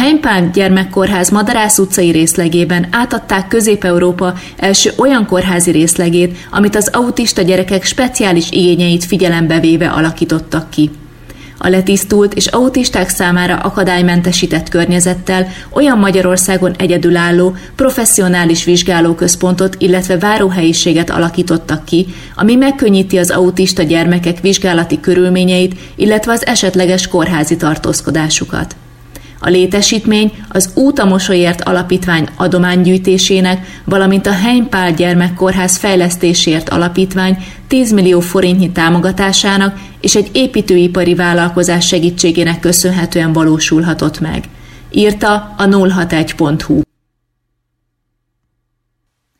Heimpál gyermekkórház Madarász utcai részlegében átadták Közép-Európa első olyan kórházi részlegét, amit az autista gyerekek speciális igényeit figyelembe véve alakítottak ki. A letisztult és autisták számára akadálymentesített környezettel olyan Magyarországon egyedülálló, professzionális vizsgálóközpontot, illetve váróhelyiséget alakítottak ki, ami megkönnyíti az autista gyermekek vizsgálati körülményeit, illetve az esetleges kórházi tartózkodásukat. A létesítmény az Út a Mosolyért Alapítvány adománygyűjtésének, valamint a Heimpál Gyermekkórház Fejlesztésért Alapítvány 10 millió forintnyi támogatásának és egy építőipari vállalkozás segítségének köszönhetően valósulhatott meg, írta a 061.hu.